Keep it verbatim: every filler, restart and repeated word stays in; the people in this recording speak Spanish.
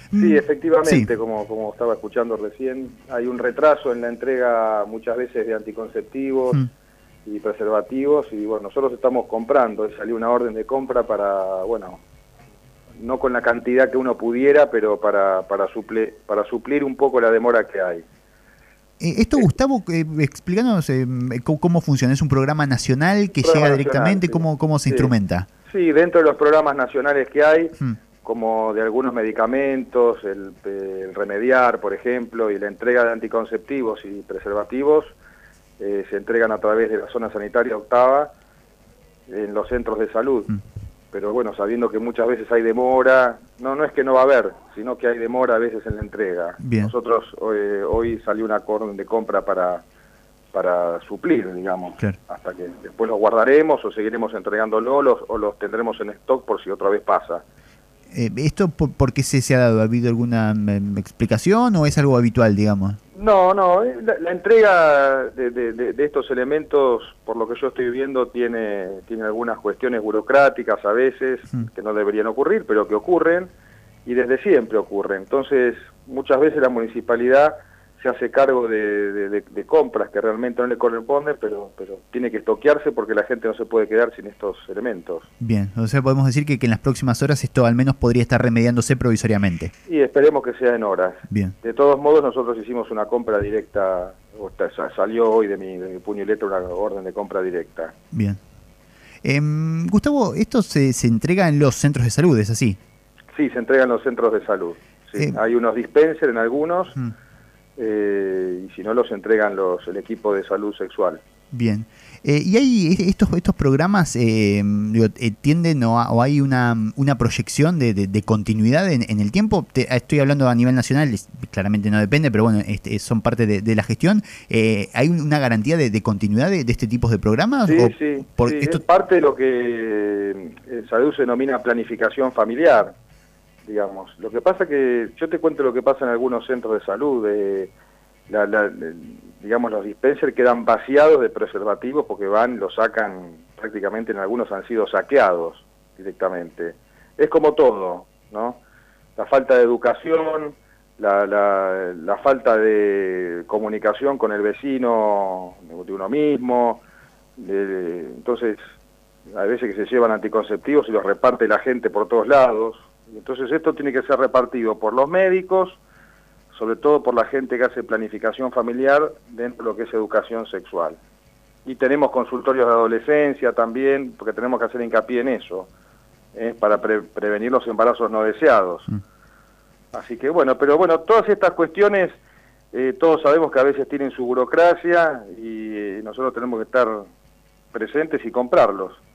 Sí, efectivamente, Sí. como, como estaba escuchando recién, hay un retraso en la entrega muchas veces de anticonceptivos Mm. y preservativos, y bueno, nosotros estamos comprando, salió una orden de compra para, bueno, no con la cantidad que uno pudiera, pero para, para, suple, para suplir un poco la demora que hay. Eh, esto, Es Gustavo, eh, explícanos eh, cómo, cómo funciona. ¿Es un programa nacional un que programa llega nacional, directamente? sí. ¿Cómo, cómo se Sí, instrumenta? sí, dentro de los programas nacionales que hay, Mm. como de algunos medicamentos, el, el Remediar, por ejemplo, y la entrega de anticonceptivos y preservativos, eh, se entregan a través de la zona sanitaria octava en los centros de salud. Mm. Pero bueno, sabiendo que muchas veces hay demora, no no es que no va a haber, sino que hay demora a veces en la entrega. Bien. Nosotros eh, hoy salió una orden de compra para, para suplir, digamos, Claro. hasta que después los guardaremos o seguiremos entregándolo los, o los tendremos en stock por si otra vez pasa. Eh, ¿Esto por, por qué se, se ha dado? ¿Ha habido alguna mm, explicación o es algo habitual, digamos? No, no, eh, la, la entrega de, de, de, de estos elementos, por lo que yo estoy viendo, tiene, tiene algunas cuestiones burocráticas a veces, Mm. que no deberían ocurrir, pero que ocurren, y desde siempre ocurren. Entonces, muchas veces la municipalidad se hace cargo de, de, de, de compras que realmente no le corresponden, pero, pero tiene que estoquearse porque la gente no se puede quedar sin estos elementos. Bien, o sea, podemos decir que, que en las próximas horas esto al menos podría estar remediándose provisoriamente. Y esperemos que sea en horas. Bien. De todos modos, nosotros hicimos una compra directa, o está, salió hoy de mi, de mi puño y letra una orden de compra directa. Bien. Eh, Gustavo, esto se, se entrega en los centros de salud, ¿es así? Sí, se entregan en los centros de salud. Sí. Eh, Hay unos dispensers en algunos, mm, eh, y si no los entregan los el equipo de salud sexual. Bien. Eh, ¿Y hay estos, estos programas eh, digo, eh, tienden o, a, o hay una, una proyección de, de, de continuidad en, en el tiempo? Te, estoy hablando a nivel nacional, es, claramente no depende, pero bueno, este, son parte de, de la gestión. Eh, ¿Hay una garantía de, de continuidad de, de este tipo de programas? Sí, ¿O sí, por sí, esto... es parte de lo que en salud se denomina planificación familiar, digamos. Lo que pasa que, yo te cuento lo que pasa en algunos centros de salud, eh, la, la, digamos, los dispensers quedan vaciados de preservativos porque van, los sacan, prácticamente en algunos han sido saqueados directamente. Es como todo, ¿no? La falta de educación, la, la, la falta de comunicación con el vecino de uno mismo, de, entonces hay veces que se llevan anticonceptivos y los reparte la gente por todos lados. Entonces esto tiene que ser repartido por los médicos, sobre todo por la gente que hace planificación familiar dentro de lo que es educación sexual. Y tenemos consultorios de adolescencia también, porque tenemos que hacer hincapié en eso, ¿eh? Para pre prevenir los embarazos no deseados. Mm. Así que bueno, pero bueno, todas estas cuestiones, eh, todos sabemos que a veces tienen su burocracia y eh, nosotros tenemos que estar presentes y comprarlos.